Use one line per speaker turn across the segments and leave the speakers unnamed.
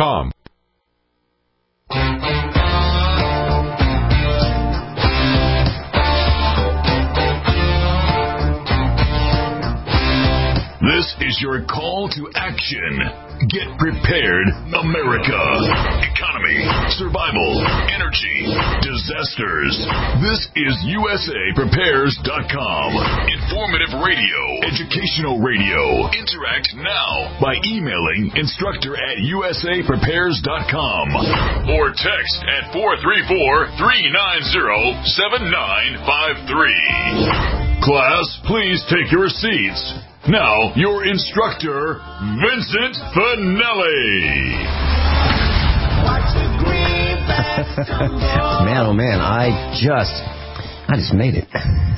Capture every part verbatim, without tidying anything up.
com.
This is your call to action. Get prepared, America. Economy, survival, energy, disasters. This is U S A Prepares dot com. Informative radio, educational radio. Interact now by emailing instructor at U S A Prepares dot com or text at four three four, three nine zero, seven nine five three. Class, please take your seats. Now, your instructor, Vincent Finelli.
Man, oh man, I just, I just made it.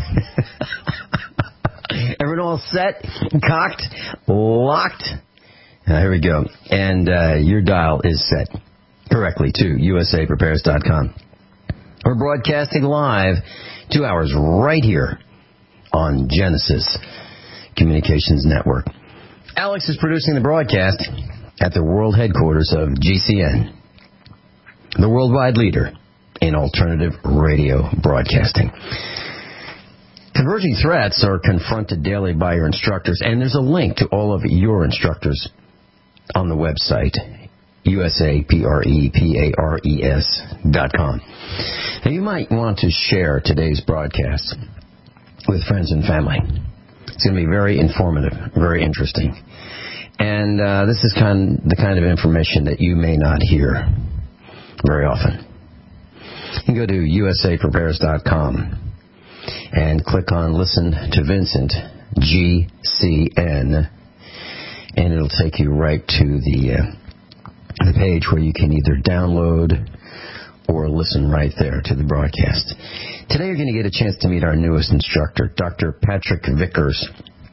Everyone all set, cocked, locked. Now, here we go. And uh, your dial is set correctly to U S A Prepares dot com. We're broadcasting live two hours right here on Genesis Communications Network. Alex is producing the broadcast at the world headquarters of G C N, the worldwide leader in alternative radio broadcasting. Converging threats are confronted daily by your instructors, and there's a link to all of your instructors on the website, U S A P R E P A R E S dot com. Now, you might want to share today's broadcast with friends and family. It's going to be very informative, very interesting. And uh, this is kind of the kind of information that you may not hear very often. You can go to U S A Prepares dot com and click on Listen to Vincent, G C N, and it'll take you right to the, uh, the page where you can either download or listen right there to the broadcast. Today you're going to get a chance to meet our newest instructor, Doctor Patrick Vickers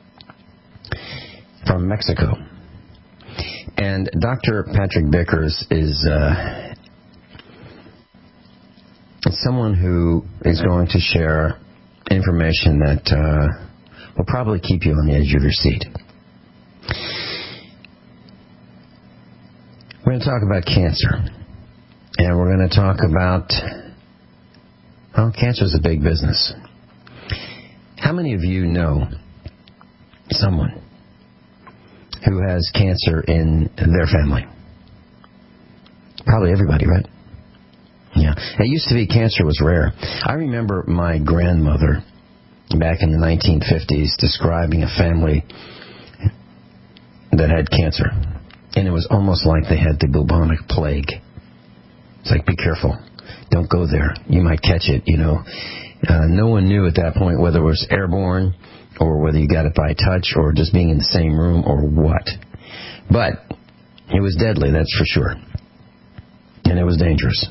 from Mexico. And Doctor Patrick Vickers is uh, someone who is going to share information that uh, will probably keep you on the edge of your seat. We're going to talk about cancer. And we're going to talk about, well, cancer is a big business. How many of you know someone who has cancer in their family? Probably everybody, right? Yeah. It used to be cancer was rare. I remember my grandmother back in the nineteen fifties describing a family that had cancer. And it was almost like they had the bubonic plague. It's like, be careful. Don't go there. You might catch it, you know. Uh, no one knew at that point whether it was airborne or whether you got it by touch or just being in the same room or what. But it was deadly, that's for sure. And it was dangerous.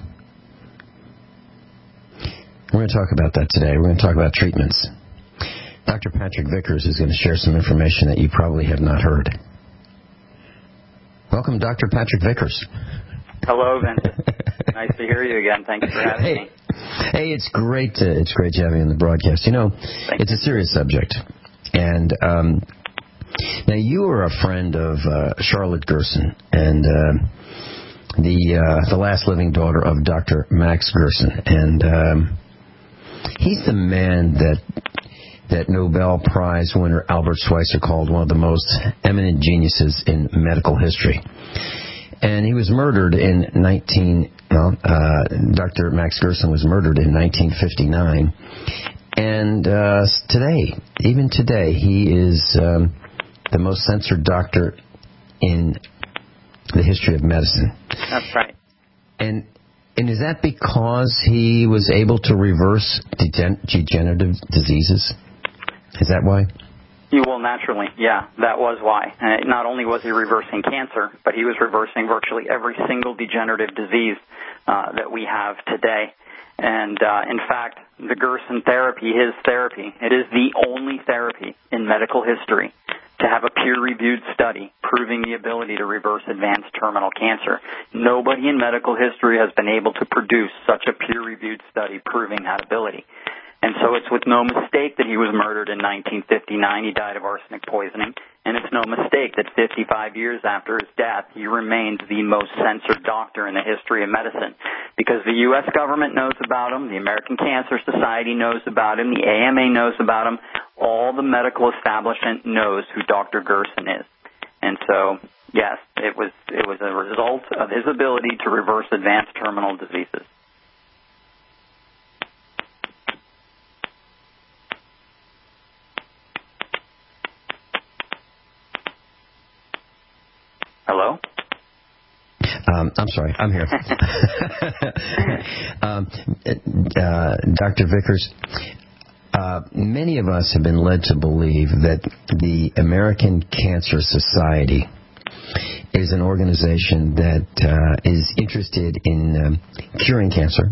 We're going to talk about that today. We're going to talk about treatments. Doctor Patrick Vickers is going to share some information that you probably have not heard. Welcome, Doctor Patrick Vickers.
Hello, Vincent. Nice to hear you again. Thanks for having
hey,
me.
Hey, it's great. To, it's great to have you on the broadcast. You know,
Thank
it's
you.
a serious subject, and um, now you are a friend of uh, Charlotte Gerson, and uh, the uh, the last living daughter of Doctor Max Gerson, and um, he's the man that that Nobel Prize winner Albert Schweitzer called one of the most eminent geniuses in medical history. And he was murdered in nineteen. Well, uh, Doctor Max Gerson was murdered in nineteen fifty-nine, and uh, today, even today, he is um, the most censored doctor in the history of medicine.
That's right.
And and is that because he was able to reverse degen- degenerative diseases? Is that why?
You will naturally, yeah, that was why. And not only was he reversing cancer, but he was reversing virtually every single degenerative disease uh, that we have today. And uh, in fact, the Gerson therapy, his therapy, it is the only therapy in medical history to have a peer-reviewed study proving the ability to reverse advanced terminal cancer. Nobody in medical history has been able to produce such a peer-reviewed study proving that ability. And so it's with no mistake that he was murdered in nineteen fifty-nine. He died of arsenic poisoning. And it's no mistake that fifty-five years after his death, he remains the most censored doctor in the history of medicine. Because the U S government knows about him, the American Cancer Society knows about him, the A M A knows about him, all the medical establishment knows who Doctor Gerson is. And so, yes, it was it was a result of his ability to reverse advanced terminal diseases. Hello?
Um, I'm sorry, I'm here. um, uh, Doctor Vickers, uh, many of us have been led to believe that the American Cancer Society is an organization that uh, is interested in um, curing cancer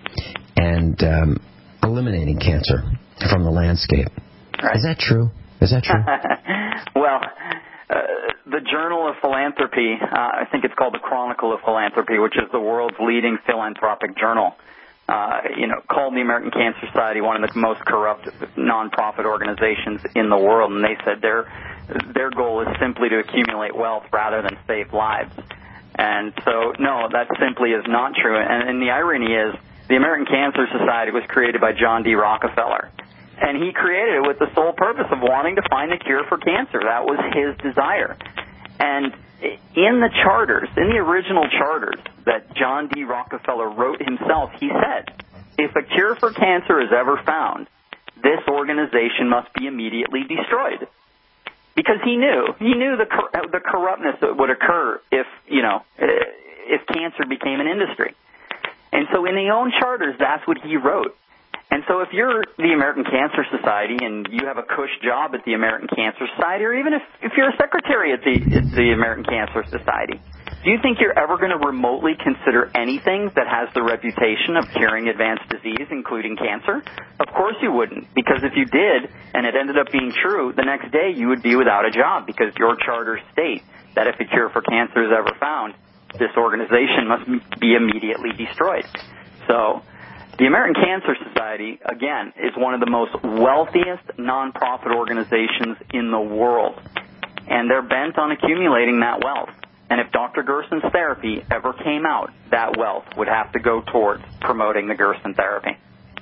and um, eliminating cancer from the landscape.
Right.
Is that true? Is that true?
Well, uh, the Journal of Philanthropy, uh, I think it's called the Chronicle of Philanthropy, which is the world's leading philanthropic journal, uh, you know, called the American Cancer Society one of the most corrupt nonprofit organizations in the world, and they said their their goal is simply to accumulate wealth rather than save lives. And so, no, that simply is not true. And, and the irony is, the American Cancer Society was created by John D. Rockefeller. And he created it with the sole purpose of wanting to find a cure for cancer. That was his desire. And in the charters, in the original charters that John D. Rockefeller wrote himself, he said, if a cure for cancer is ever found, this organization must be immediately destroyed. Because he knew, he knew the the corruptness that would occur if, you know, if cancer became an industry. And so in his own charters, that's what he wrote. And so if you're the American Cancer Society and you have a cush job at the American Cancer Society, or even if, if you're a secretary at the, at the American Cancer Society, do you think you're ever going to remotely consider anything that has the reputation of curing advanced disease, including cancer? Of course you wouldn't, because if you did and it ended up being true, the next day you would be without a job, because your charters state that if a cure for cancer is ever found, this organization must be immediately destroyed. So the American Cancer Society, again, is one of the most wealthiest nonprofit organizations in the world, and they're bent on accumulating that wealth. And if Doctor Gerson's therapy ever came out, that wealth would have to go towards promoting the Gerson therapy.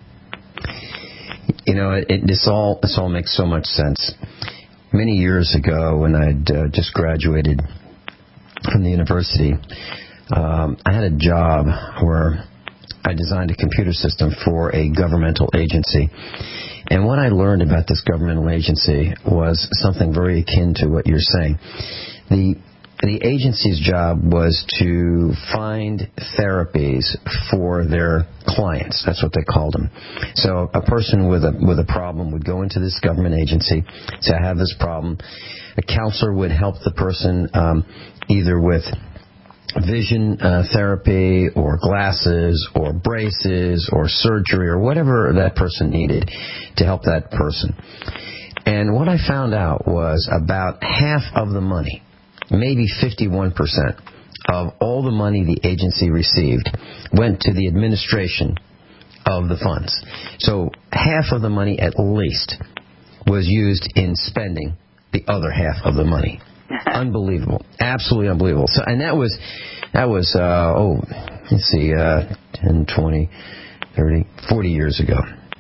You know, it, it, this all this all makes so much sense. Many years ago, when I'd uh, just graduated from the university, um, I had a job where I designed a computer system for a governmental agency. And what I learned about this governmental agency was something very akin to what you're saying. The the agency's job was to find therapies for their clients. That's what they called them. So a person with a with a problem would go into this government agency, say, I have this problem. A counselor would help the person um, either with vision uh, therapy or glasses or braces or surgery or whatever that person needed to help that person. And what I found out was about half of the money, maybe fifty-one percent of all the money the agency received went to the administration of the funds. So half of the money at least was used in spending the other half of the money. Unbelievable. Absolutely unbelievable. So, and that was, that was, uh, oh, let's see, uh, ten, twenty, thirty, forty years ago.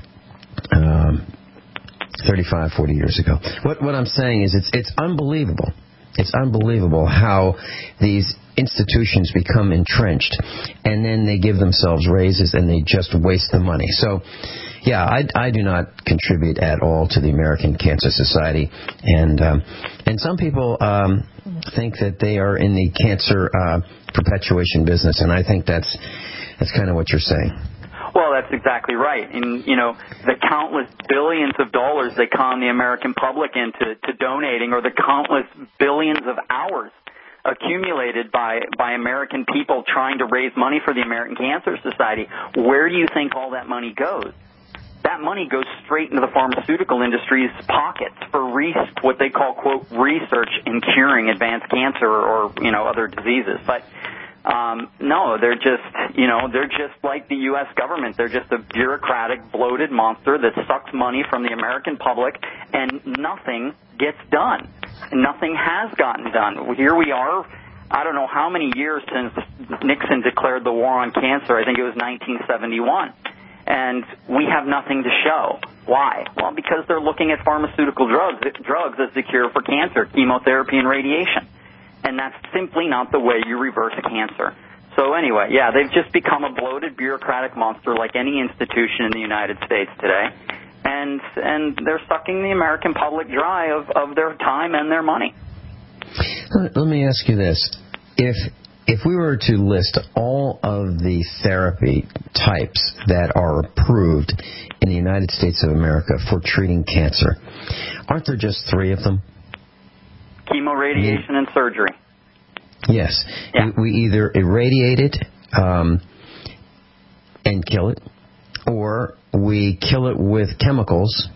Um, thirty-five, forty years ago. What, what I'm saying is it's, it's unbelievable. It's unbelievable how these institutions become entrenched and then they give themselves raises and they just waste the money. So, yeah, I, I do not contribute at all to the American Cancer Society, and um, and some people um, think that they are in the cancer uh, perpetuation business, and I think that's that's kind of what you're saying.
Well, that's exactly right. And, you know, the countless billions of dollars they con the American public into to donating, or the countless billions of hours accumulated by, by American people trying to raise money for the American Cancer Society, where do you think all that money goes? That money goes straight into the pharmaceutical industry's pockets for re- what they call, quote, research in curing advanced cancer or, you know, other diseases. But Um, no, they're just, you know, they're just like the U S government. They're just a bureaucratic, bloated monster that sucks money from the American public, and nothing gets done. Nothing has gotten done. Here we are, I don't know how many years since Nixon declared the war on cancer. I think it was nineteen seventy-one. And we have nothing to show. Why? Well, because they're looking at pharmaceutical drugs, drugs as the cure for cancer, chemotherapy and radiation. And that's simply not the way you reverse cancer. So anyway, yeah, they've just become a bloated bureaucratic monster like any institution in the United States today. And and they're sucking the American public dry of, of their time and their money.
Let, let me ask you this. If if we were to list all of the therapy types that are approved in the United States of America for treating cancer, aren't there just three of them?
Chemo, radiation, and surgery.
Yes.
Yeah.
We either irradiate it um, and kill it, or we kill it with chemicals,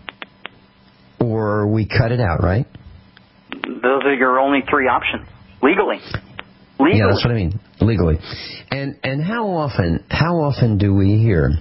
or we cut it out, right?
Those are your only three options, legally. Legally.
Yeah, that's what I mean, legally. And and how often how often do we hear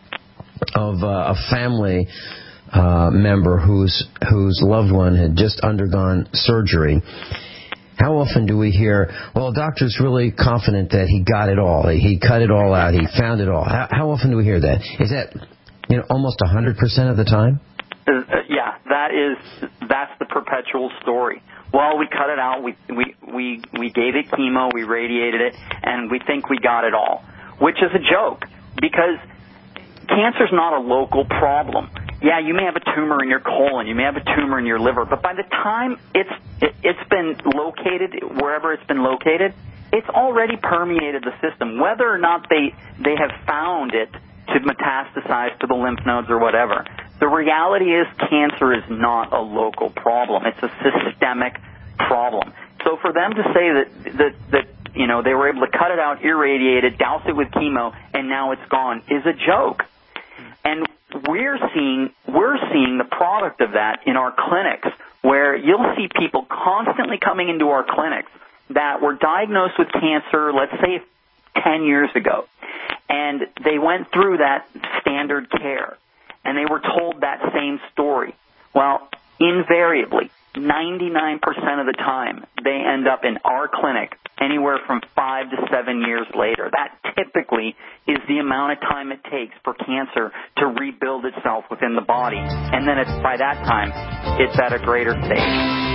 of uh, a family uh, member whose whose loved one had just undergone surgery? How often do we hear, well, the doctor's really confident that he got it all, he cut it all out, he found it all? How, how often do we hear that? Is that, you know, almost one hundred percent of the time?
Uh, yeah, that is, that's the perpetual story. Well, we cut it out, we, we, we, we gave it chemo, we radiated it, and we think we got it all, which is a joke, because cancer's not a local problem. Yeah, you may have a tumor in your colon, you may have a tumor in your liver, but by the time it's it, it's been located, wherever it's been located, it's already permeated the system. Whether or not they they have found it to metastasize to the lymph nodes or whatever, the reality is cancer is not a local problem. It's a systemic problem. So for them to say that that that you know they were able to cut it out, irradiate it, douse it with chemo, and now it's gone is a joke. And we're seeing we're seeing the product of that in our clinics, where you'll see people constantly coming into our clinics that were diagnosed with cancer, let's say ten years ago, and they went through that standard care, and they were told that same story. Well, invariably, ninety-nine percent of the time, they end up in our clinic anywhere from five to seven years later. That typically is the amount of time it takes for cancer to rebuild itself within the body. And then it's, by that time, it's at a greater stage.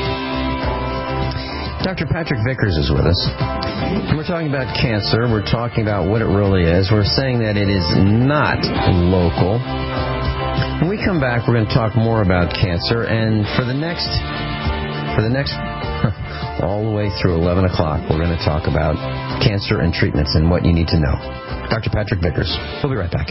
Doctor Patrick Vickers is with us. And we're talking about cancer. We're talking about what it really is. We're saying that it is not local. When we come back, we're going to talk more about cancer. And for the next, for the next, all the way through eleven o'clock, we're going to talk about cancer and treatments and what you need to know. Doctor Patrick Vickers. We'll be right back.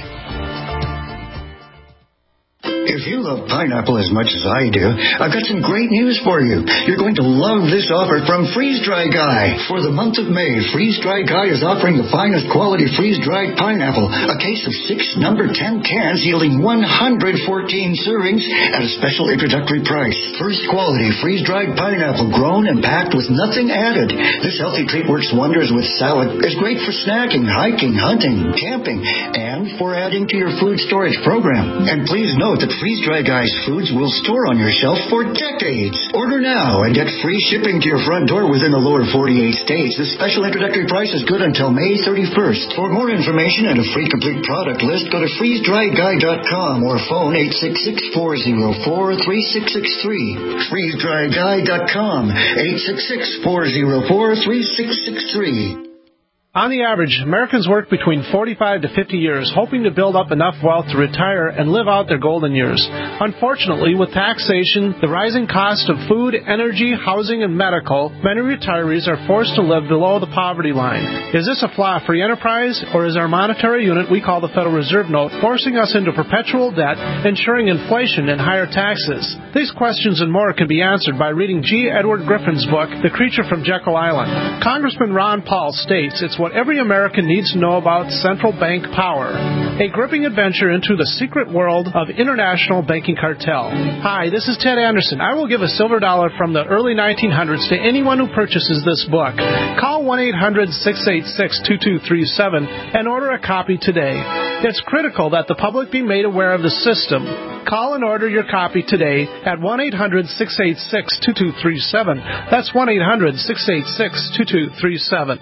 If you love pineapple as much as I do, I've got some great news for you. You're going to love this offer from Freeze Dry Guy. For the month of May, Freeze Dry Guy is offering the finest quality freeze-dried pineapple, a case of six number ten cans yielding one hundred fourteen servings at a special introductory price. First quality freeze-dried pineapple grown and packed with nothing added. This healthy treat works wonders with salad. It's great for snacking, hiking, hunting, camping, and for adding to your food storage program. And please note that Freeze Dry Guy's foods will store on your shelf for decades. Order now and get free shipping to your front door within the lower forty-eight states. This special introductory price is good until May thirty-first. For more information and a free complete product list, go to freeze dry guy dot com or phone eight six six, four zero four, three six six three. freeze dry guy dot com, eight six six, four zero four, three six six three.
On the average, Americans work between forty-five to fifty years, hoping to build up enough wealth to retire and live out their golden years. Unfortunately, with taxation, the rising cost of food, energy, housing, and medical, many retirees are forced to live below the poverty line. Is this a flaw free enterprise, or is our monetary unit we call the Federal Reserve Note forcing us into perpetual debt, ensuring inflation and higher taxes? These questions and more can be answered by reading G. Edward Griffin's book, The Creature from Jekyll Island. Congressman Ron Paul states it's what every American needs to know about central bank power. A gripping adventure into the secret world of international banking cartel. Hi, this is Ted Anderson. I will give a silver dollar from the early nineteen hundreds to anyone who purchases this book. Call one eight hundred six eight six two two three seven and order a copy today. It's critical that the public be made aware of the system. Call and order your copy today at one eight hundred six eight six two two three seven. That's one eight hundred six eight six two two three seven.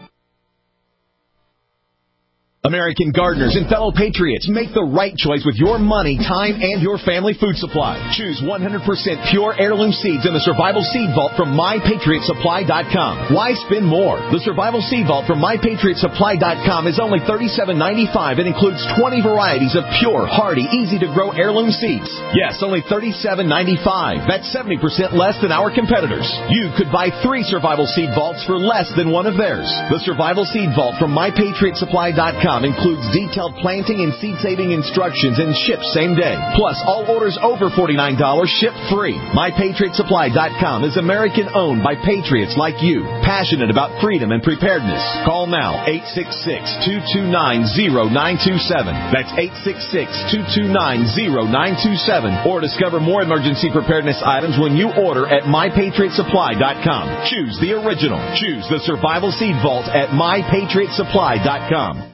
American gardeners and fellow patriots, make the right choice with your money, time, and your family food supply. Choose one hundred percent pure heirloom seeds in the Survival Seed Vault from my patriot supply dot com. Why spend more? The Survival Seed Vault from my patriot supply dot com is only thirty-seven ninety-five and includes twenty varieties of pure, hardy, easy-to-grow heirloom seeds. Yes, only thirty-seven ninety-five. That's seventy percent less than our competitors. You could buy three Survival Seed Vaults for less than one of theirs. The Survival Seed Vault from my patriot supply dot com includes detailed planting and seed-saving instructions and ships same day. Plus, all orders over forty-nine dollars ship free. my patriot supply dot com is American-owned by patriots like you, passionate about freedom and preparedness. Call now, eight six six, two two nine, zero nine two seven. That's eight six six, two two nine, zero nine two seven. Or discover more emergency preparedness items when you order at my patriot supply dot com. Choose the original. Choose the Survival Seed Vault at my patriot supply dot com.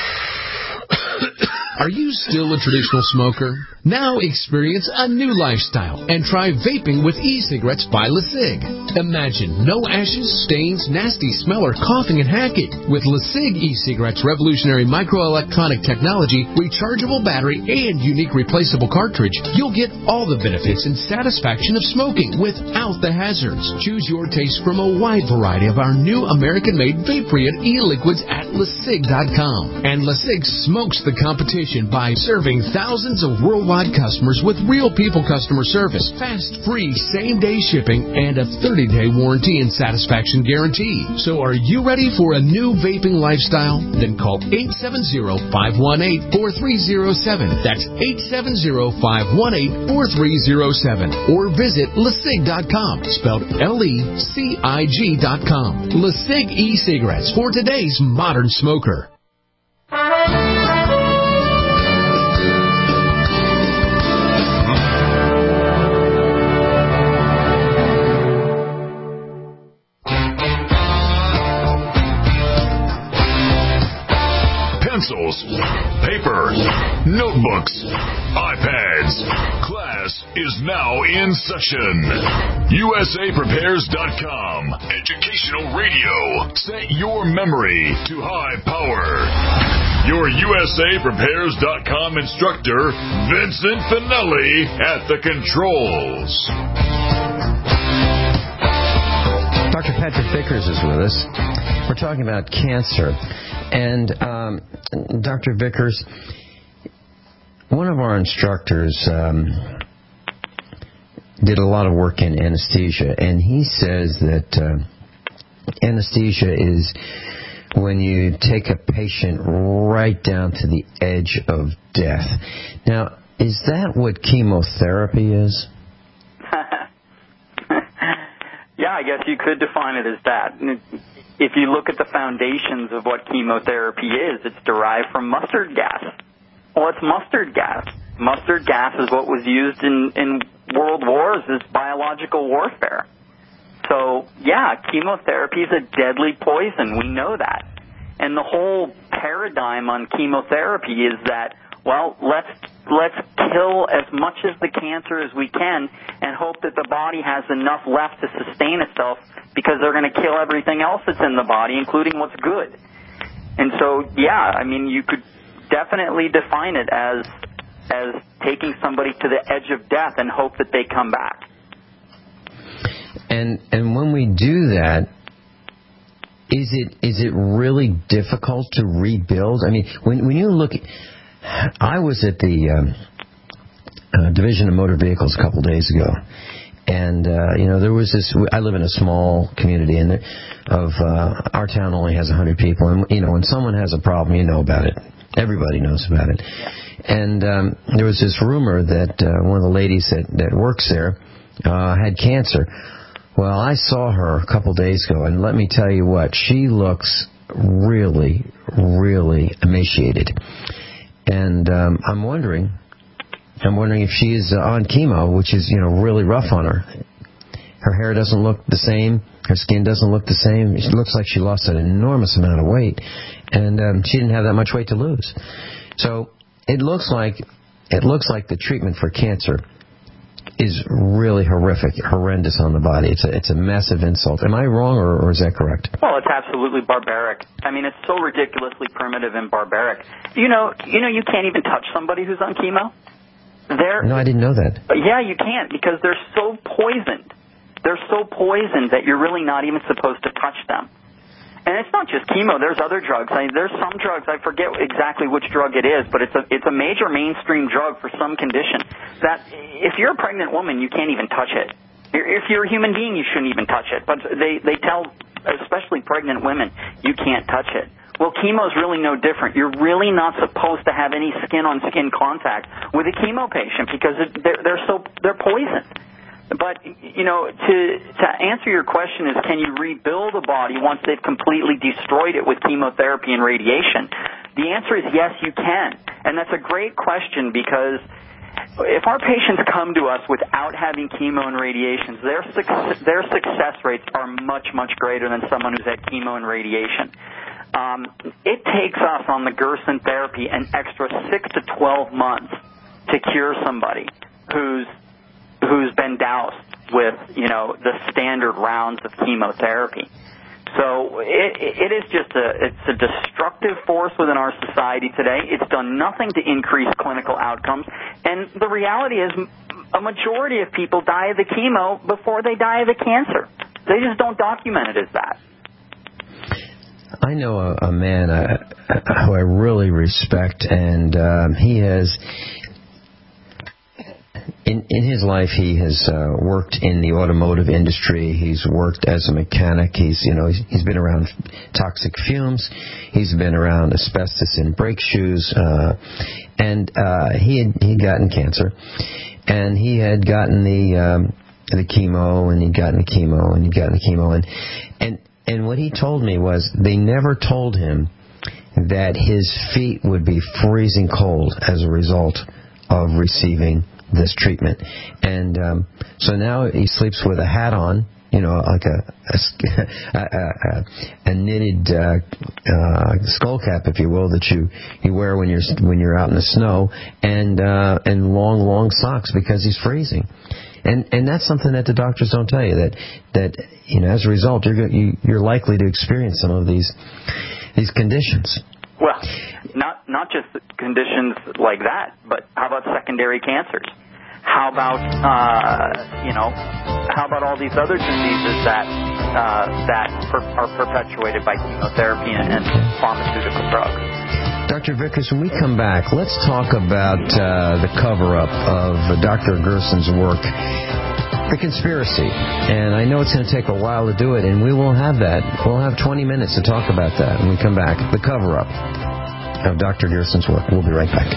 Are you still a traditional smoker? Now experience a new lifestyle and try vaping with e-cigarettes by LeSig. Imagine no ashes, stains, nasty smell, or coughing and hacking. With LeSig e-cigarettes' revolutionary microelectronic technology, rechargeable battery, and unique replaceable cartridge, you'll get all the benefits and satisfaction of smoking without the hazards. Choose your taste from a wide variety of our new American-made vape-free e-liquids at LeSig dot com. And LeSig smokes the competition by serving thousands of worldwide customers with real people customer service, fast, free, same-day shipping, and a thirty-day warranty and satisfaction guarantee. So are you ready for a new vaping lifestyle? Then call eight seven zero, five one eight, four three zero seven. That's eight seven zero, five one eight, four three zero seven. Or visit LeSig dot com, spelled L E C I G dot com. LeSig e-cigarettes for today's modern smoker.
Pencils, paper, notebooks, iPads. Class is now in session. U S A Prepares dot com. Educational radio. Set your memory to high power. Your U S A Prepares dot com instructor, Vincent Finelli, at the controls.
Doctor Patrick Vickers is with us. We're talking about cancer. And um, Doctor Vickers, one of our instructors um, did a lot of work in anesthesia, and he says that uh, anesthesia is when you take a patient right down to the edge of death. Now, is that what chemotherapy is?
Yeah, I guess you could define it as that. If you look at the foundations of what chemotherapy is, it's derived from mustard gas. Well, it's mustard gas. Mustard gas is what was used in, in world wars as biological warfare. So, yeah, chemotherapy is a deadly poison. We know that. And the whole paradigm on chemotherapy is that, well, let's let's kill as much of the cancer as we can and hope that the body has enough left to sustain itself, because they're going to kill everything else that's in the body, including what's good. And so, yeah, I mean, you could definitely define it as as taking somebody to the edge of death and hope that they come back.
And and when we do that, is it is it really difficult to rebuild? I mean, when when you look, I was at the um, uh, Division of Motor Vehicles a couple days ago. And, uh, you know, there was this, I live in a small community, and of, uh, our town only has one hundred people. And, you know, when someone has a problem, you know about it. Everybody knows about it. And, um, there was this rumor that, uh, one of the ladies that, that works there, uh, had cancer. Well, I saw her a couple days ago, and let me tell you what, she looks really, really emaciated. And um, I'm wondering, I'm wondering if she's uh, on chemo, which is, you know, really rough on her. Her hair doesn't look the same. Her skin doesn't look the same. It looks like she lost an enormous amount of weight, and um, she didn't have that much weight to lose. So it looks like it looks like the treatment for cancer is really horrific, horrendous on the body. It's a it's a massive insult. Am I wrong, or, or is that correct?
Well, it's absolutely barbaric. I mean, it's so ridiculously primitive and barbaric. You know, you know, you can't even touch somebody who's on chemo. They're,
no, I didn't know that.
Yeah, you can't, because they're so poisoned. They're so poisoned that you're really not even supposed to touch them. And it's not just chemo. There's other drugs. I mean, there's some drugs, I forget exactly which drug it is, but it's a it's a major mainstream drug for some condition that if you're a pregnant woman, you can't even touch it. If you're a human being, you shouldn't even touch it. But they, they tell, especially pregnant women, you can't touch it. Well, chemo is really no different. You're really not supposed to have any skin-on-skin contact with a chemo patient because it, they're, they're so they're poisoned. But, you know, to to answer your question is, can you rebuild a body once they've completely destroyed it with chemotherapy and radiation? The answer is yes, you can. And that's a great question, because if our patients come to us without having chemo and radiation, their success, their success rates are much, much greater than someone who's had chemo and radiation. Um, it takes us on the Gerson therapy an extra six to twelve months to cure somebody who's who's been doused with, you know, the standard rounds of chemotherapy. So it, it is just a, it's a destructive force within our society today. It's done nothing to increase clinical outcomes. And the reality is a majority of people die of the chemo before they die of the cancer. They just don't document it as that.
I know a, a man uh, who I really respect, and um, he has... In, in his life, he has uh, worked in the automotive industry. He's worked as a mechanic. He's, you know, he's, he's been around toxic fumes. He's been around asbestos in brake shoes, uh, and uh, he had he gotten cancer, and he had gotten the um, the chemo, and he'd gotten the chemo, and he'd gotten the chemo, and and and what he told me was they never told him that his feet would be freezing cold as a result of receiving this treatment. And um, so now he sleeps with a hat on, you know, like a a, a, a knitted uh, uh, skull cap, if you will, that you, you wear when you're when you're out in the snow, and uh, and long long socks because he's freezing. And and that's something that the doctors don't tell you, that that you know as a result you're you, you're likely to experience some of these these conditions.
Well, not not just conditions like that, but how about secondary cancers? How about uh, you know, how about all these other diseases that uh, that per- are perpetuated by chemotherapy and, and pharmaceutical drugs?
Doctor Vickers, when we come back, let's talk about uh, the cover-up of Doctor Gerson's work, the conspiracy. And I know it's going to take a while to do it, and we will have that. We'll have twenty minutes to talk about that when we come back. The cover-up of Doctor Gerson's work. We'll be right back.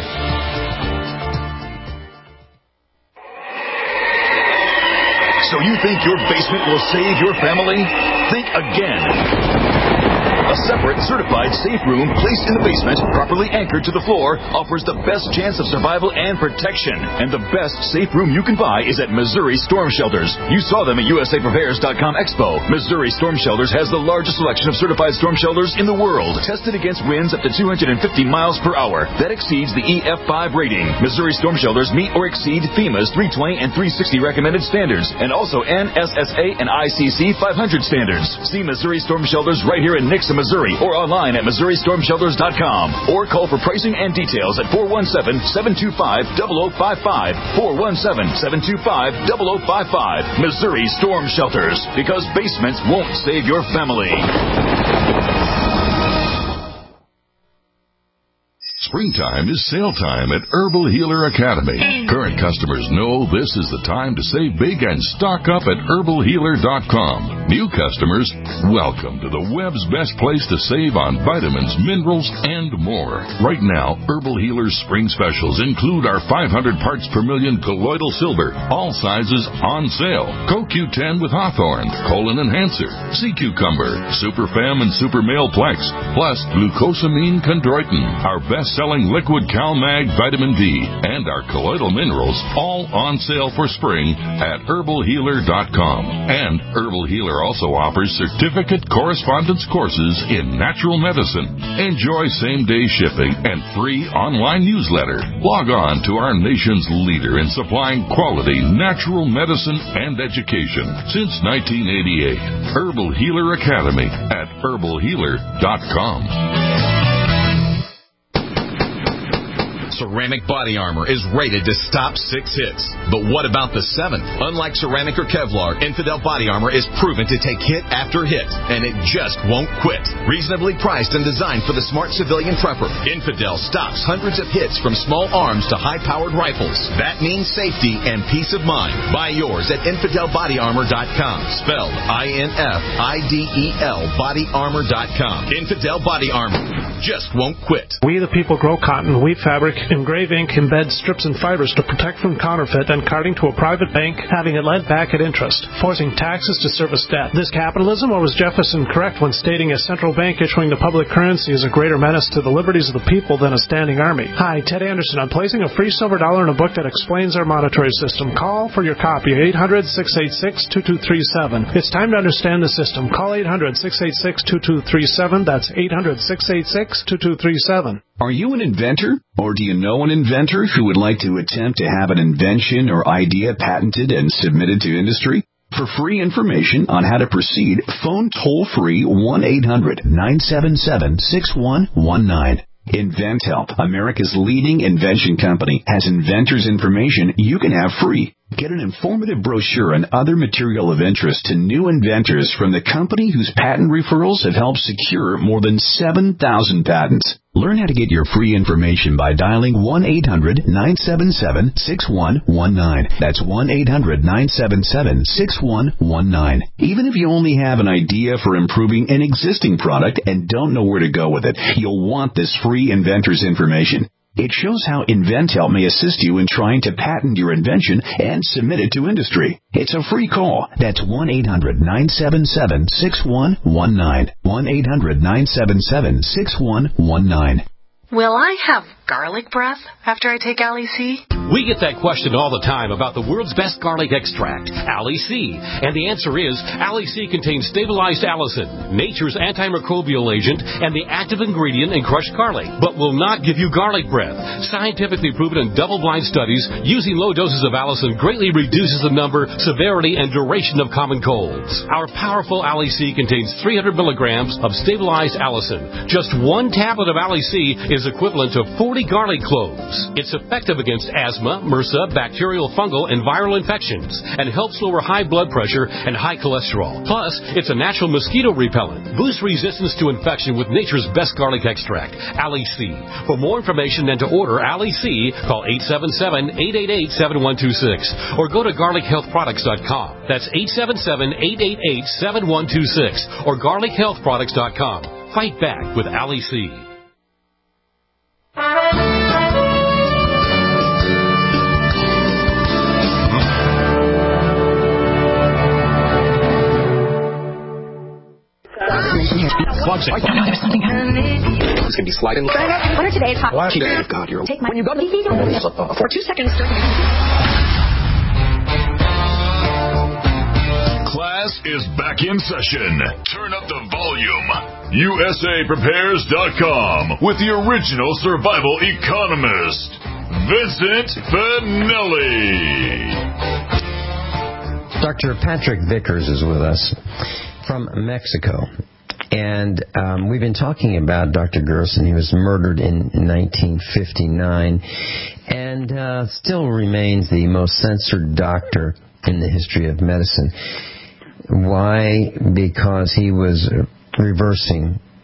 So you think your basement will save your family? Think again. A separate, certified safe room placed in the basement, properly anchored to the floor, offers the best chance of survival and protection. And the best safe room you can buy is at Missouri Storm Shelters. You saw them at U S A Prepares dot com Expo. Missouri Storm Shelters has the largest selection of certified storm shelters in the world, tested against winds up to two hundred fifty miles per hour. That exceeds the E F five rating. Missouri Storm Shelters meet or exceed FEMA's three twenty and three sixty recommended standards, and also N S S A and I C C five hundred standards. See Missouri Storm Shelters right here in Nixa, Missouri, or online at Missouri Storm Shelters dot com, or call for pricing and details at four one seven, seven two five, zero zero five five, four one seven, seven two five, zero zero five five. Missouri Storm Shelters, because basements won't save your family. Springtime is sale time at Herbal Healer Academy. Current customers know this is the time to save big and stock up at herbal healer dot com. New customers, welcome to the web's best place to save on vitamins, minerals, and more. Right now, Herbal Healer's spring specials include our five hundred parts per million colloidal silver, all sizes on sale. Co Q ten with Hawthorne, Colon Enhancer, Sea Cucumber, Super Fem and Super Male Plex, plus glucosamine chondroitin, our best-selling liquid CalMag vitamin D, and our colloidal minerals, all on sale for spring at herbal healer dot com. And Herbal Healer also offers certificate correspondence courses in natural medicine. Enjoy same-day shipping and free online newsletter. Log on to our nation's leader in supplying quality natural medicine and education since nineteen eighty-eight. Herbal Healer Academy at herbal healer dot com.
Ceramic Body Armor is rated to stop six hits. But what about the seventh? Unlike ceramic or Kevlar, Infidel Body Armor is proven to take hit after hit, and it just won't quit. Reasonably priced and designed for the smart civilian prepper, Infidel stops hundreds of hits from small arms to high-powered rifles. That means safety and peace of mind. Buy yours at infidel body armor dot com, spelled I N F I D E L body armor dot com. Infidel Body Armor just won't quit.
We the people grow cotton, weave fabric, engrave ink, embed strips and fibers to protect from counterfeit and carting to a private bank, having it lent back at interest, forcing taxes to service debt. This capitalism, or was Jefferson correct when stating a central bank issuing the public currency is a greater menace to the liberties of the people than a standing army? Hi, Ted Anderson. I'm placing a free silver dollar in a book that explains our monetary system. Call for your copy, eight hundred, six eight six, two two three seven. It's time to understand the system. Call eight hundred, six eight six, two two three seven. That's eight hundred, six eight six, two two three seven.
Are you an inventor? Or do you know an inventor who would like to attempt to have an invention or idea patented and submitted to industry? For free information on how to proceed, phone toll-free one eight hundred, nine seven seven, six one one nine. InventHelp, America's leading invention company, has inventors' information you can have free. Get an informative brochure and other material of interest to new inventors from the company whose patent referrals have helped secure more than seven thousand patents. Learn how to get your free information by dialing one eight hundred, nine seven seven, six one one nine. That's one eight hundred, nine seven seven, six one one nine. Even if you only have an idea for improving an existing product and don't know where to go with it, you'll want this free inventor's information. It shows how InventHelp may assist you in trying to patent your invention and submit it to industry. It's a free call. That's one eight hundred, nine seven seven, six one one nine. one eight hundred, nine seven seven, six one one nine.
Will I have garlic breath after I take Ali C?
We get that question all the time about the world's best garlic extract, Ali C. And the answer is, Ali C contains stabilized allicin, nature's antimicrobial agent, and the active ingredient in crushed garlic, but will not give you garlic breath. Scientifically proven in double-blind studies, using low doses of allicin greatly reduces the number, severity, and duration of common colds. Our powerful Ali C contains three hundred milligrams of stabilized allicin. Just one tablet of Ali C is equivalent to forty garlic cloves. It's effective against asthma, MRSA, bacterial, fungal, and viral infections, and helps lower high blood pressure and high cholesterol. Plus, it's a natural mosquito repellent. Boost resistance to infection with nature's best garlic extract, Ali C. For more information and to order Ali C, call eight seven seven, eight eight eight, seven one two six or go to garlic health products dot com. That's eight seven seven, eight eight eight, seven one two six or garlic health products dot com. Fight back with Ali C.
There's something happening.
It's going to be sliding.
What are today's hot
Watch it. God, you're...
Take my... When you go to the... For two seconds...
Class is back in session. Turn up the volume. U S A prepares dot com with the original survival economist, Vincent Finelli.
Doctor Patrick Vickers is with us from Mexico. And um, we've been talking about Doctor Gerson. He was murdered in nineteen fifty-nine and uh, still remains the most censored doctor in the history of medicine. Why? Because he was reversing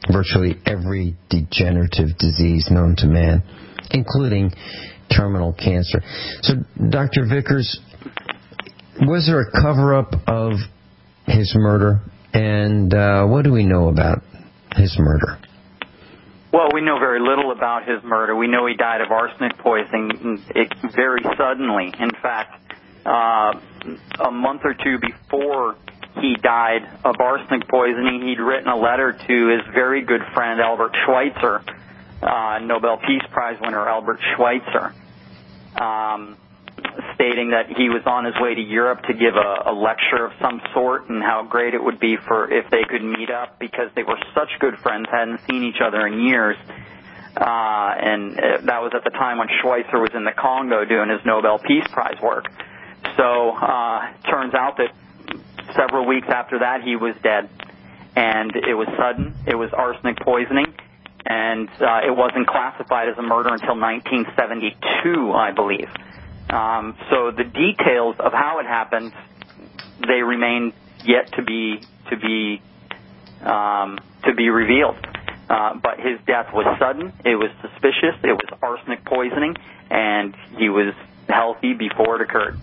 virtually every degenerative disease known to man, including terminal cancer. So, Doctor Vickers, was there a cover-up of his murder, and uh, what do we know about his murder?
Well, we know very little about his murder. We know he died of arsenic poisoning very suddenly. In fact, uh, a month or two before he died of arsenic poisoning, he'd written a letter to his very good friend Albert Schweitzer, uh, Nobel Peace Prize winner Albert Schweitzer, um, stating that he was on his way to Europe to give a, a lecture of some sort and how great it would be for if they could meet up because they were such good friends, hadn't seen each other in years. Uh, and that was at the time when Schweitzer was in the Congo doing his Nobel Peace Prize work. So uh, turns out that several weeks after that he was dead. And it was sudden. It was arsenic poisoning. And uh, it wasn't classified as a murder until nineteen seventy-two, I believe. Um, so the details of how it happened, they remain yet to be to be um, to be revealed. Uh, but his death was sudden. It was suspicious. It was arsenic poisoning, and he was healthy before it occurred.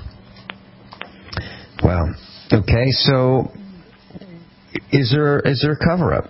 Wow. Okay. So, is there is there a cover-up?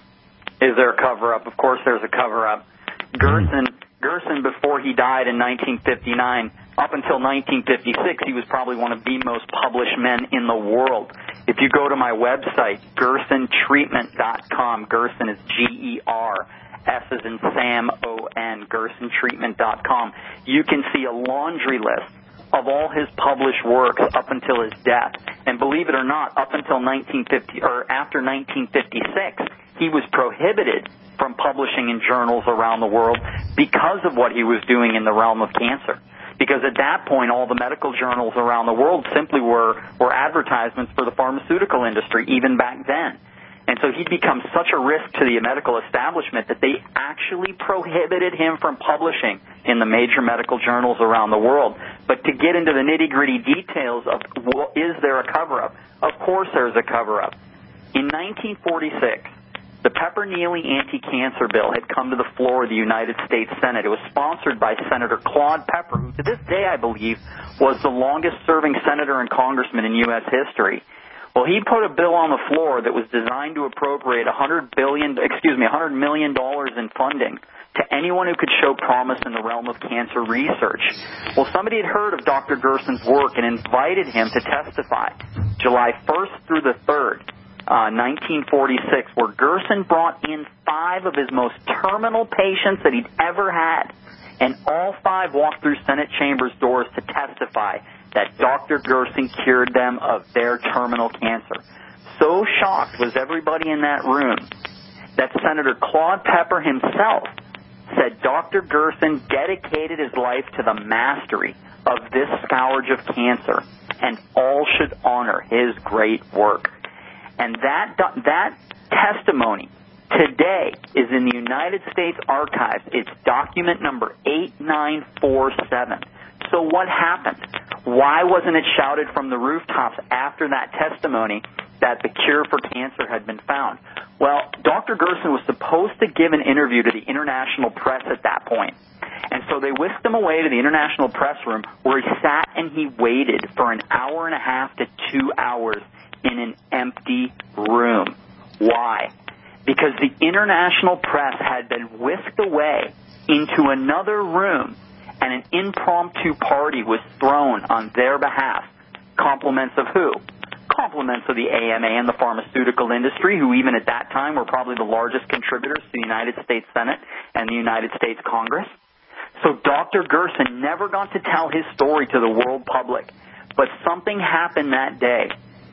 Is there a cover-up? Of course, there's a cover-up. Gerson. Mm. Gerson, before he died in nineteen fifty-nine, up until nineteen fifty-six, he was probably one of the most published men in the world. If you go to my website, gerson treatment dot com, Gerson is G E R, S as in Sam, O N, gerson treatment dot com, you can see a laundry list of all his published works up until his death. And believe it or not, up until nineteen fifty, or after nineteen fifty-six, he was prohibited from publishing in journals around the world because of what he was doing in the realm of cancer. Because at that point, all the medical journals around the world simply were, were advertisements for the pharmaceutical industry, even back then. And so he'd become such a risk to the medical establishment that they actually prohibited him from publishing in the major medical journals around the world. But to get into the nitty-gritty details of, well, is there a cover-up? Of course there's a cover-up. In nineteen forty-six, the Pepper-Neely anti-cancer bill had come to the floor of the United States Senate. It was sponsored by Senator Claude Pepper, who to this day, I believe, was the longest-serving senator and congressman in U S history. Well, he put a bill on the floor that was designed to appropriate one hundred billion, excuse me, one hundred million dollars in funding to anyone who could show promise in the realm of cancer research. Well, somebody had heard of Doctor Gerson's work and invited him to testify July first through the third. Uh, nineteen forty-six, where Gerson brought in five of his most terminal patients that he'd ever had, and all five walked through Senate chambers doors to testify that Doctor Gerson cured them of their terminal cancer. So shocked was everybody in that room that Senator Claude Pepper himself said Doctor Gerson dedicated his life to the mastery of this scourge of cancer, and all should honor his great work. And that that testimony today is in the United States Archives. It's document number eight nine four seven. So what happened? Why wasn't it shouted from the rooftops after that testimony that the cure for cancer had been found? Well, Doctor Gerson was supposed to give an interview to the international press at that point. And so they whisked him away to the international press room where he sat and he waited for an hour and a half to two hours in an empty room. Why? Because the international press had been whisked away into another room and an impromptu party was thrown on their behalf. Compliments of who? Compliments of the A M A and the pharmaceutical industry, who even at that time were probably the largest contributors to the United States Senate and the United States Congress. So Doctor Gerson never got to tell his story to the world public. But something happened that day.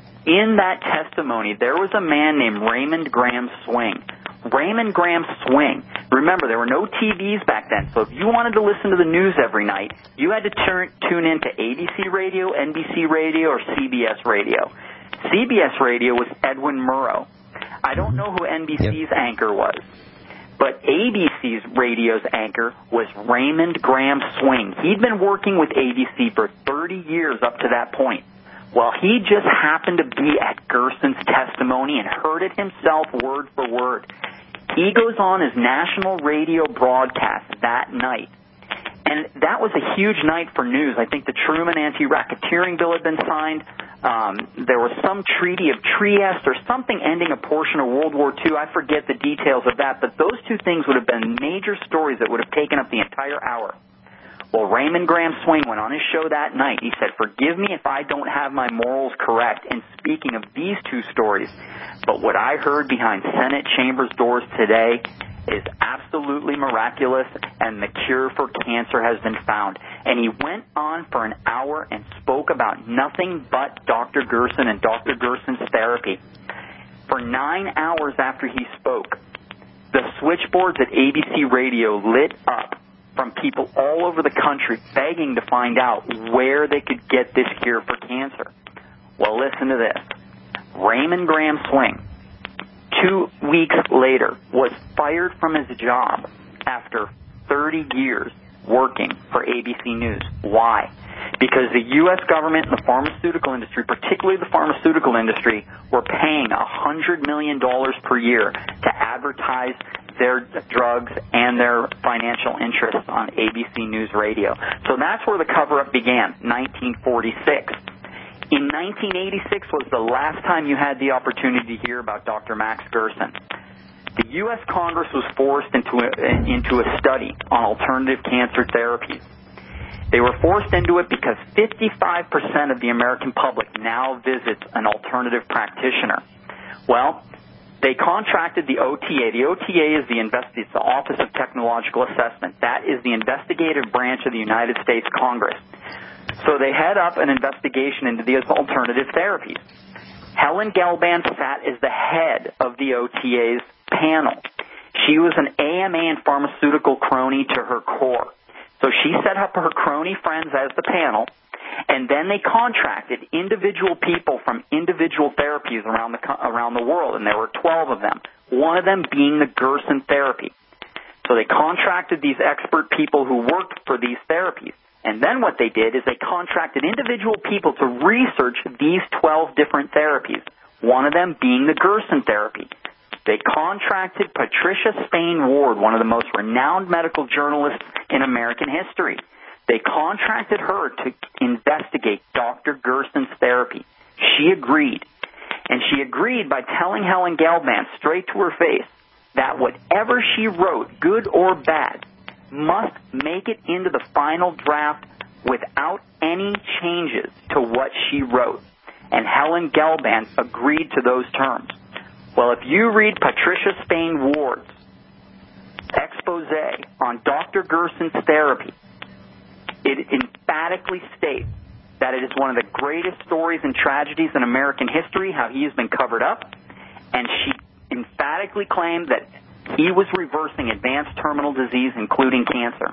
In that testimony, there was a man named Raymond Graham Swing. Raymond Graham Swing. Remember, there were no T Vs back then, so if you wanted to listen to the news every night, you had to turn, tune in to A B C Radio, N B C Radio, or C B S Radio. C B S Radio was Edwin Murrow. I don't know who N B C's yep. anchor was, but A B C's radio's anchor was Raymond Graham Swing. He'd been working with A B C for thirty years up to that point. Well, he just happened to be at Gerson's testimony and heard it himself word for word. He goes on his national radio broadcast that night. And that was a huge night for news. I think the Truman anti-racketeering bill had been signed. Um, there was some treaty of Trieste or something ending a portion of World War Two. I forget the details of that, but those two things would have been major stories that would have taken up the entire hour. Well, Raymond Graham Swing went on his show that night. He said, "Forgive me if I don't have my morals correct in speaking of these two stories, but what I heard behind Senate chambers doors today is absolutely miraculous, and the cure for cancer has been found." And he went on for an hour and spoke about nothing but Doctor Gerson and Doctor Gerson's therapy. For nine hours after he spoke, the switchboards at A B C Radio lit up from people all over the country begging to find out where they could get this cure for cancer. Well, listen to this. Raymond Graham Swing, two weeks later, was fired from his job after thirty years working for A B C News. Why? Because the U S government and the pharmaceutical industry, particularly the pharmaceutical industry, were paying one hundred million dollars per year to advertise their drugs and their financial interests on A B C News Radio. So that's where the cover-up began, nineteen forty-six. In nineteen eighty-six was the last time you had the opportunity to hear about Doctor Max Gerson. The U S Congress was forced into a, into a study on alternative cancer therapies. They were forced into it because fifty-five percent of the American public now visits an alternative practitioner. Well, they contracted the O T A. The O T A is the, invest- it's the Office of Technological Assessment. That is the investigative branch of the United States Congress. So they head up an investigation into these alternative therapies. Helen Gelband sat as the head of the O T A's panel. She was an A M A and pharmaceutical crony to her core. So she set up her crony friends as the panel, and then they contracted individual people from individual therapies around the around the world, and there were twelve of them, one of them being the Gerson therapy. So they contracted these expert people who worked for these therapies. And then what they did is they contracted individual people to research these twelve different therapies, one of them being the Gerson therapy. They contracted Patricia Spain Ward, one of the most renowned medical journalists in American history. They contracted her to investigate Doctor Gerson's therapy. She agreed. And she agreed by telling Helen Gelband straight to her face that whatever she wrote, good or bad, must make it into the final draft without any changes to what she wrote. And Helen Gelband agreed to those terms. Well, if you read Patricia Spain Ward's expose on Doctor Gerson's therapy, it emphatically states that it is one of the greatest stories and tragedies in American history, how he has been covered up, and she emphatically claimed that he was reversing advanced terminal disease, including cancer.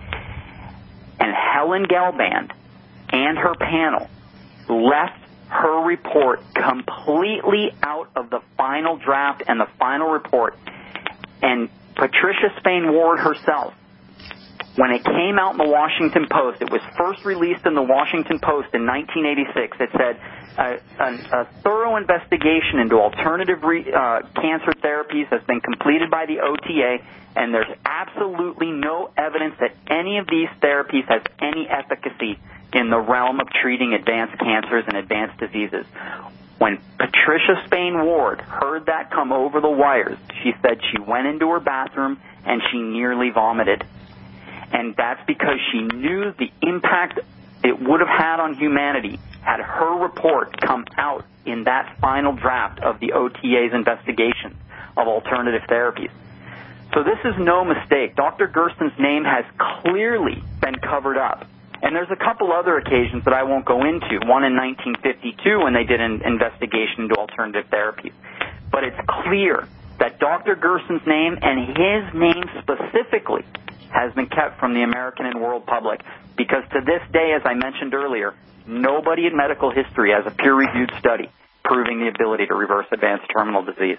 And Helen Gelband and her panel left her report completely out of the final draft and the final report. And Patricia Spain Ward herself, when it came out in the Washington Post, it was first released in the Washington Post in nineteen eighty-six. It said, a, a, a thorough investigation into alternative re, uh, cancer therapies has been completed by the O T A, and there's absolutely no evidence that any of these therapies has any efficacy in the realm of treating advanced cancers and advanced diseases. When Patricia Spain Ward heard that come over the wires, she said she went into her bathroom and she nearly vomited. And that's because she knew the impact it would have had on humanity had her report come out in that final draft of the O T A's investigation of alternative therapies. So this is no mistake. Doctor Gerson's name has clearly been covered up. And there's a couple other occasions that I won't go into, one in nineteen fifty-two when they did an investigation into alternative therapies. But it's clear that Doctor Gerson's name, and his name specifically, has been kept from the American and world public, because to this day, as I mentioned earlier, nobody in medical history has a peer-reviewed study proving the ability to reverse advanced terminal disease.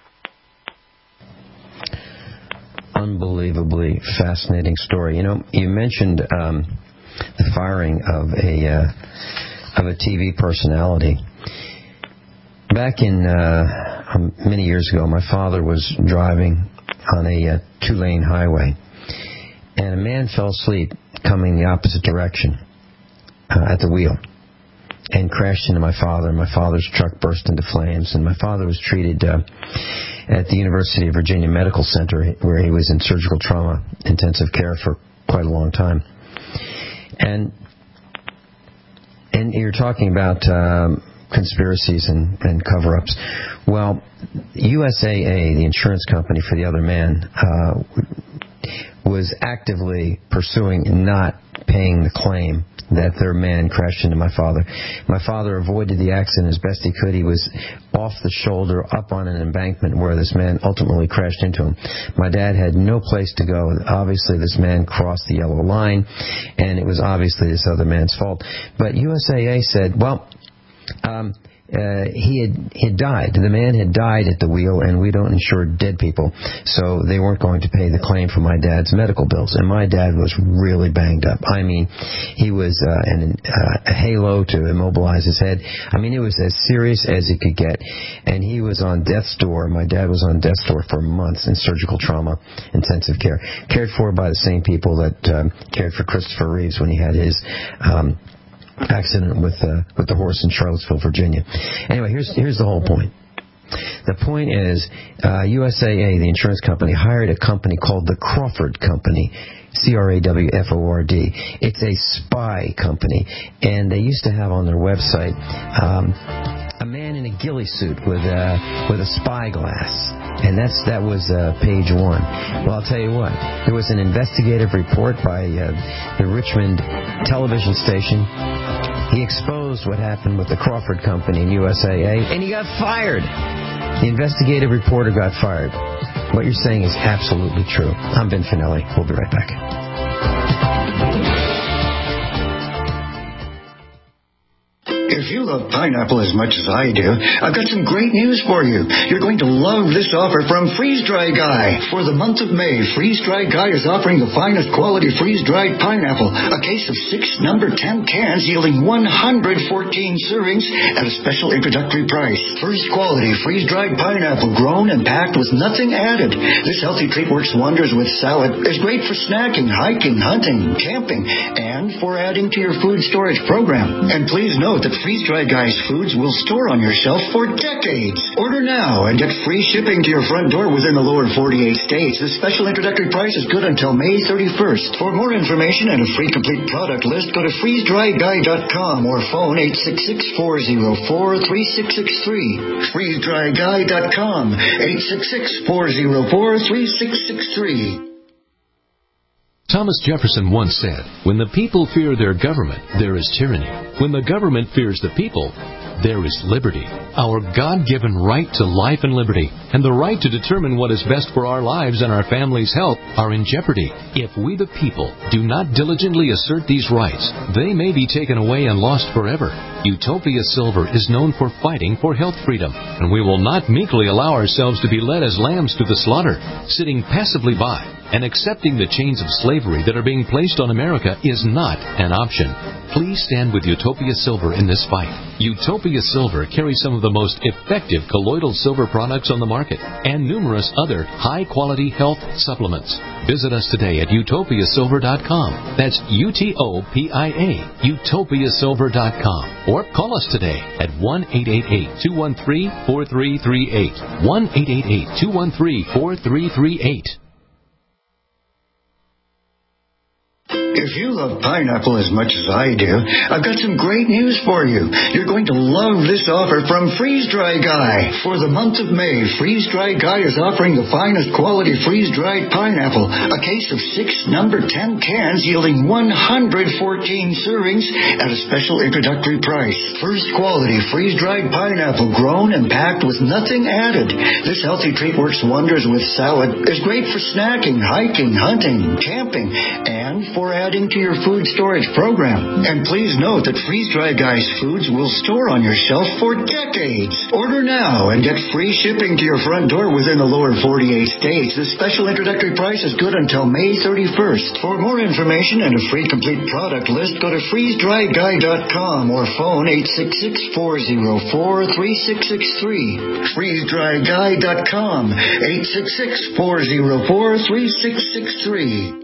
Unbelievably fascinating story. You know, you mentioned um, the firing of a uh, of a T V personality. Back in uh, um, many years ago, my father was driving on a uh, two-lane highway, and a man fell asleep coming the opposite direction uh, at the wheel and crashed into my father. My father's truck burst into flames, and my father was treated uh, at the University of Virginia Medical Center, where he was in surgical trauma intensive care for quite a long time. And and you're talking about um, conspiracies and, and cover-ups. Well, U S A A, the insurance company for the other man, uh, was actively pursuing not paying the claim that their man crashed into my father. My father avoided the accident as best he could. He was off the shoulder, up on an embankment where this man ultimately crashed into him. My dad had no place to go. Obviously, this man crossed the yellow line, and it was obviously this other man's fault. But U S A A said, well, um, Uh, he had he had died. The man had died at the wheel, and we don't insure dead people, so they weren't going to pay the claim for my dad's medical bills. And my dad was really banged up. I mean, he was uh, in uh, a halo to immobilize his head. I mean, it was as serious as it could get. And he was on death's door. My dad was on death's door for months in surgical trauma intensive care, cared for by the same people that um, cared for Christopher Reeves when he had his Um, accident with uh, with the horse in Charlottesville, Virginia. Anyway, here's here's the whole point. The point is, uh, U S A A, the insurance company, hired a company called the Crawford Company, C R A W F O R D. It's a spy company, and they used to have on their website um, a man in a ghillie suit with a with a spyglass, and that's that was uh, page one. Well, I'll tell you what, there was an investigative report by uh, the Richmond television station. He exposed what happened with the Crawford Company in U S A A, and he got fired. The investigative reporter got fired. What you're saying is absolutely true. I'm Ben Finelli. We'll be right back.
If you love pineapple as much as I do, I've got some great news for you. You're going to love this offer from Freeze Dry Guy. For the month of May, Freeze Dry Guy is offering the finest quality freeze-dried pineapple, a case of six number ten cans yielding one hundred fourteen servings at a special introductory price. First quality freeze-dried pineapple grown and packed with nothing added. This healthy treat works wonders with salad. It's great for snacking, hiking, hunting, camping, and for adding to your food storage program. And please note that Freeze Dry Guy's foods will store on your shelf for decades. Order now and get free shipping to your front door within the lower forty-eight states. This special introductory price is good until May thirty-first. For more information and a free complete product list, go to freeze dry guy dot com or phone eight six six, four zero four, three six six three. freeze dry guy dot com, eight six six, four zero four, three six six three.
Thomas Jefferson once said, "When the people fear their government, there is tyranny. When the government fears the people, there is liberty." Our God-given right to life and liberty and the right to determine what is best for our lives and our family's health are in jeopardy. If we the people do not diligently assert these rights, they may be taken away and lost forever. Utopia Silver is known for fighting for health freedom, and we will not meekly allow ourselves to be led as lambs to the slaughter. Sitting passively by and accepting the chains of slavery that are being placed on America is not an option. Please stand with Utopia Silver in this fight. Utopia Silver carries some of the most effective colloidal silver products on the market and numerous other high-quality health supplements. Visit us today at utopia silver dot com. That's U T O P I A, utopia silver dot com. Or call us today at one eight eight eight, two one three, four three three eight. one eight eight eight, two one three, four three three eight.
If you love pineapple as much as I do, I've got some great news for you. You're going to love this offer from Freeze Dry Guy. For the month of May, Freeze Dry Guy is offering the finest quality freeze-dried pineapple, a case of six number ten cans yielding one hundred fourteen servings at a special introductory price. First quality freeze-dried pineapple grown and packed with nothing added. This healthy treat works wonders with salad. It's great for snacking, hiking, hunting, camping, shipping and for adding to your food storage program. And please note that Freeze Dry Guy's foods will store on your shelf for decades. Order now and get free shipping to your front door within the lower forty-eight states. This special introductory price is good until May thirty-first. For more information and a free complete product list, go to freeze dry guy dot com or phone eight six six, four zero four, three six six three. freeze dry guy dot com, eight six six, four zero four, three six six three.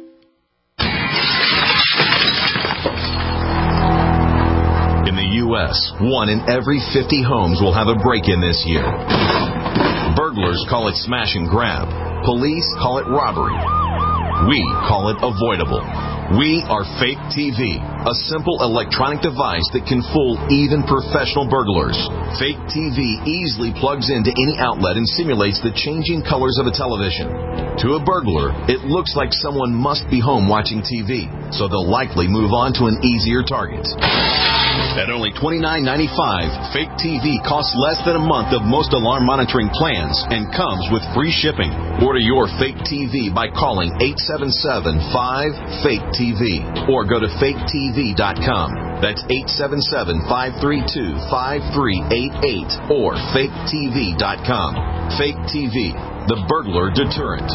In the U S, one in every fifty homes will have a break-in this year. Burglars call it smash and grab. Police call it robbery. We call it avoidable. We are Fake T V, a simple electronic device that can fool even professional burglars. Fake T V easily plugs into any outlet and simulates the changing colors of a television. To a burglar, it looks like someone must be home watching T V, so they'll likely move on to an easier target. At only twenty-nine ninety-five, Fake T V costs less than a month of most alarm monitoring plans and comes with free shipping. Order your Fake T V by calling eight seven seven, five, fake T V or go to fake T V dot com. That's eight seven seven, five three two, five three eight eight or fake T V dot com. Fake T V, the burglar deterrent.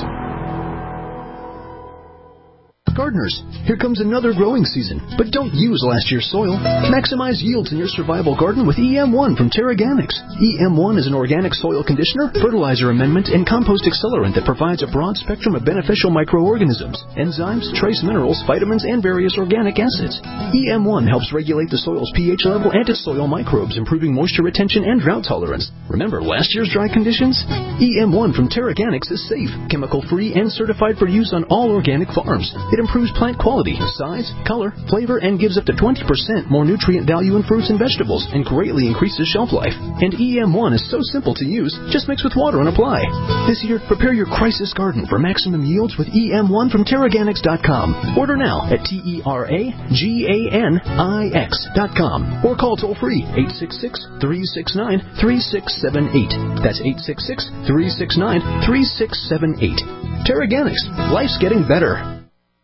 Gardeners, here comes another growing season, but don't use last year's soil. Maximize yields in your survival garden with E M one from Terraganics. E M one is an organic soil conditioner, fertilizer amendment, and compost accelerant that provides a broad spectrum of beneficial microorganisms, enzymes, trace minerals, vitamins, and various organic acids. E M one helps regulate the soil's pH level and its soil microbes, improving moisture retention and drought tolerance. Remember last year's dry conditions? E M one from Terraganics is safe, chemical-free, and certified for use on all organic farms. It improves plant quality, size, color, flavor, and gives up to twenty percent more nutrient value in fruits and vegetables and greatly increases shelf life. And E M one is so simple to use, just mix with water and apply. This year, prepare your crisis garden for maximum yields with E M one from Terraganics dot com. Order now at T E R A G A N I X dot com or call toll-free eight six six, three six nine, three six seven eight. That's eight six six, three six nine, three six seven eight. Terraganics. Life's getting better.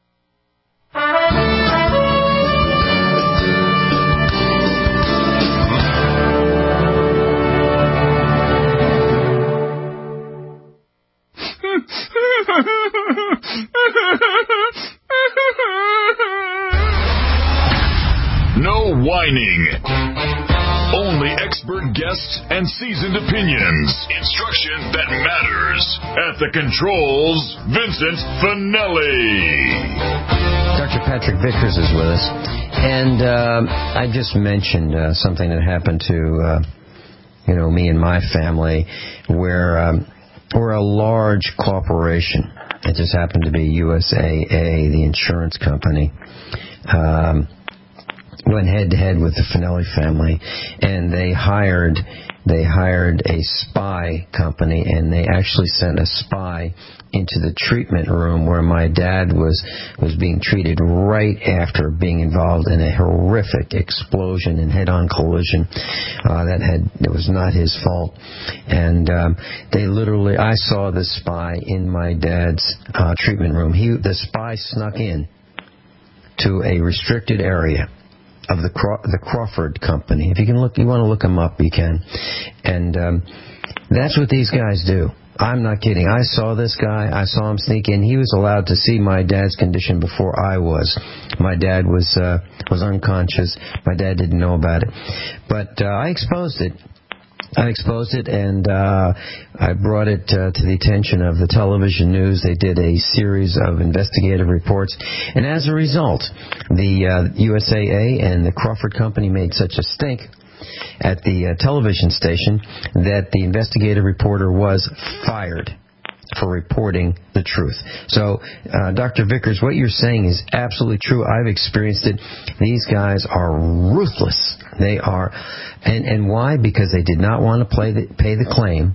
No whining. Only expert guests and seasoned opinions. Instruction that matters. At the controls, Vincent Finelli.
Doctor Patrick Vickers is with us. And uh, I just mentioned uh, something that happened to, uh, you know, me and my family, where um, we're a large corporation. It just happened to be U S A A, the insurance company. Um, went head to head with the Finelli family, and they hired they hired a spy company, and they actually sent a spy into the treatment room where my dad was was being treated right after being involved in a horrific explosion and head-on collision uh, that had it was not his fault. And um, they literally, I saw the spy in my dad's uh, treatment room. He the spy snuck in to a restricted area of the Craw- the Crawford Company. If you can look, you want to look them up, you can. And um, that's what these guys do. I'm not kidding. I saw this guy. I saw him sneak in. He was allowed to see my dad's condition before I was. My dad was uh, was unconscious. My dad didn't know about it, but uh, I exposed it. I exposed it, and uh, I brought it uh, to the attention of the television news. They did a series of investigative reports, and as a result, the uh, U S A A and the Crawford Company made such a stink at the uh, television station that the investigative reporter was fired for reporting the truth. So, uh, Doctor Vickers, what you're saying is absolutely true. I've experienced it. These guys are ruthless. They are, and and why? Because they did not want to play the, pay the claim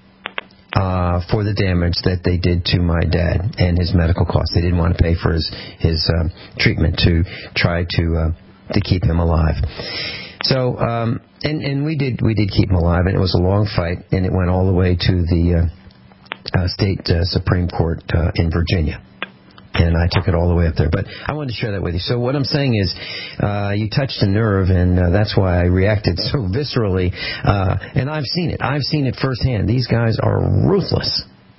uh, for the damage that they did to my dad and his medical costs. They didn't want to pay for his his uh, treatment to try to uh, to keep him alive. So, um, and and we did we did keep him alive, and it was a long fight, and it went all the way to the Uh, Uh, state uh, Supreme Court uh, in Virginia. and I took it all the way up there. But I wanted to share that with you. So what I'm saying is, uh, you touched a nerve, and uh, that's why I reacted so viscerally. Uh, and I've seen it. I've seen it firsthand. These guys are ruthless.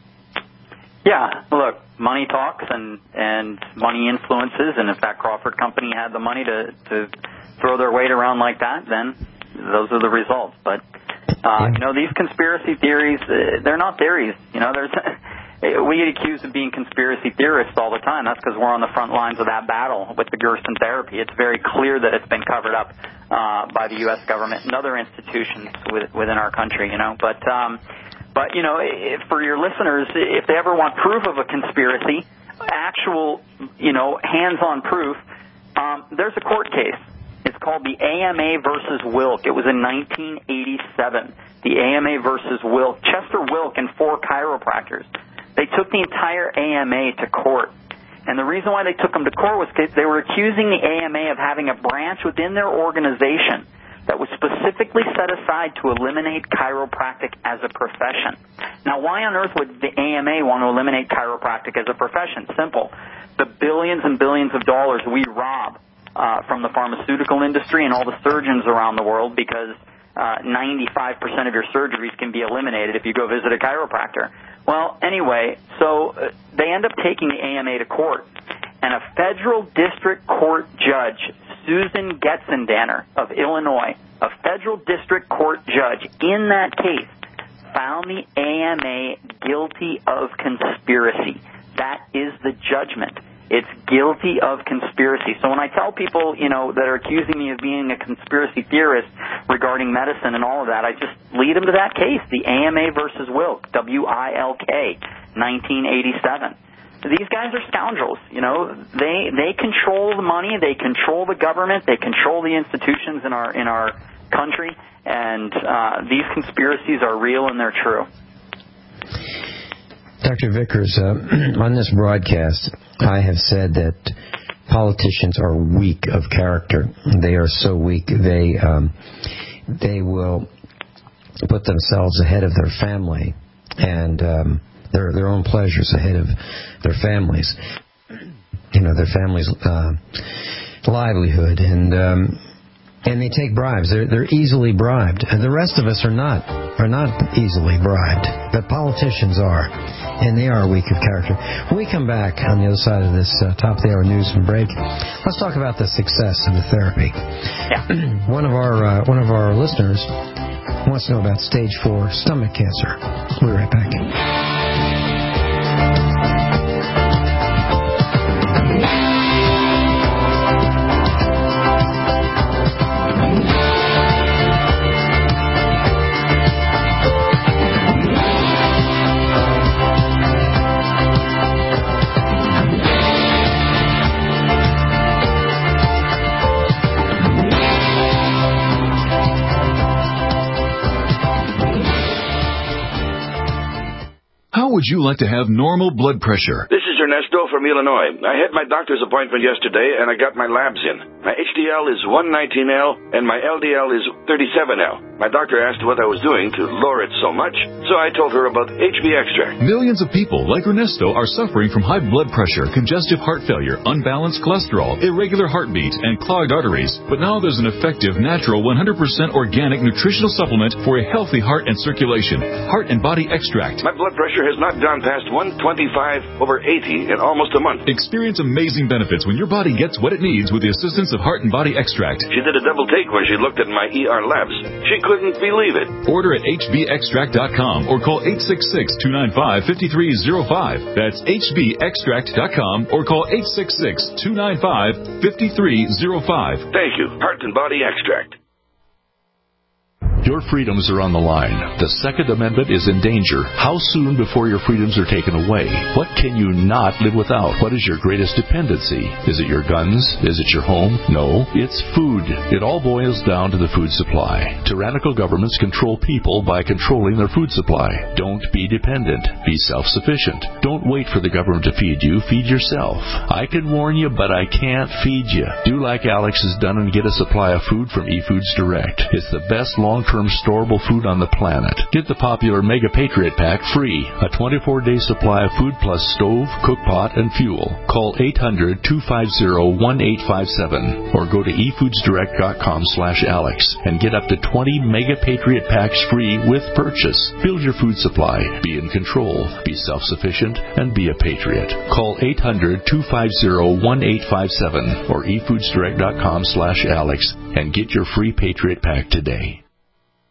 Yeah, look, money talks and, and money influences, and if that Crawford Company had the money to, to throw their weight around like that, then those are the results. But, uh, you know, these conspiracy theories, uh, they're not theories. You know, there's we get accused of being conspiracy theorists all the time. That's because we're on the front lines of that battle with the Gerson therapy. It's very clear that it's been covered up uh, by the U S government and other institutions with, within our country, you know. But, um, but you know, if, for your listeners, if they ever want proof of a conspiracy, actual, you know, hands-on proof, um, there's a court case. It's called the A M A versus Wilk. It was in nineteen eighty-seven. The A M A versus Wilk. Chester Wilk and four chiropractors. They took the entire A M A to court. And the reason why they took them to court was because they were accusing the A M A of having a branch within their organization that was specifically set aside to eliminate chiropractic as a profession. Now, why on earth would the A M A want to eliminate chiropractic as a profession? Simple. The billions and billions of dollars we rob uh, from the pharmaceutical industry and all the surgeons around the world, because uh, ninety-five percent of your surgeries can be eliminated if you go visit a chiropractor. Well, anyway, so uh, they end up taking the A M A to court, and a federal district court judge, Susan Getzendanner of Illinois, a federal district court judge in that case, found the A M A guilty of conspiracy. That is the judgment. It's guilty of conspiracy. So when I tell people, you know, that are accusing me of being a conspiracy theorist regarding medicine and all of that, I just lead them to that case, the A M A versus Wilk, W I L K, nineteen eighty-seven. These guys are scoundrels. You know, they they control the money, they control the government, they control the institutions in our in our country, and uh, these conspiracies are real and they're true.
Doctor Vickers, uh, on this broadcast, I have said that politicians are weak of character. They are so weak. They um, they will put themselves ahead of their family and um, their their own pleasures ahead of their families. You know, their family's uh, livelihood, and um, and they take bribes. They're they're easily bribed. And the rest of us are not are not easily bribed, but politicians are. And they are weak of character. When we come back on the other side of this uh, top of the hour news and break, let's talk about the success of the therapy.
Yeah.
one of our uh, one of our listeners wants to know about stage four stomach cancer. We'll be right back.
Would you like to have normal blood pressure?
This is Ernesto from Illinois. I had my doctor's appointment yesterday, and I got my labs in. My H D L is one nineteen L, and my L D L is thirty-seven L. My doctor asked what I was doing to lower it so much, so I told her about H B extract.
Millions of people like Ernesto are suffering from high blood pressure, congestive heart failure, unbalanced cholesterol, irregular heartbeat, and clogged arteries. But now there's an effective, natural, one hundred percent organic nutritional supplement for a healthy heart and circulation. Heart and Body Extract.
My blood pressure has not gone past one twenty-five over eighty in almost a month.
Experience amazing benefits when your body gets what it needs with the assistance of Heart and Body Extract.
She did a double take when she looked at my E R labs. She couldn't believe it.
Order at H B extract dot com or call eight six six, two nine five, five three zero five. That's H B extract dot com or call eight six six, two nine five, five three zero five.
Thank you. Heart and Body Extract.
Your freedoms are on the line. The Second Amendment is in danger. How soon before your freedoms are taken away? What can you not live without? What is your greatest dependency? Is it your guns? Is it your home? No, it's food. It all boils down to the food supply. Tyrannical governments control people by controlling their food supply. Don't be dependent. Be self-sufficient. Don't wait for the government to feed you. Feed yourself. I can warn you, but I can't feed you. Do like Alex has done and get a supply of food from eFoods Direct. It's the best long-term long-term storable food on the planet. Get the popular Mega Patriot Pack free, a twenty-four day supply of food plus stove, cook pot, and fuel. Call eight hundred, two five zero, one eight five seven or go to e foods direct dot com slash Alex and get up to twenty Mega Patriot Packs free with purchase. Build your food supply, be in control, be self-sufficient, and be a patriot. Call eight hundred, two five zero, one eight five seven or e foods direct dot com slash Alex and get your free Patriot Pack today.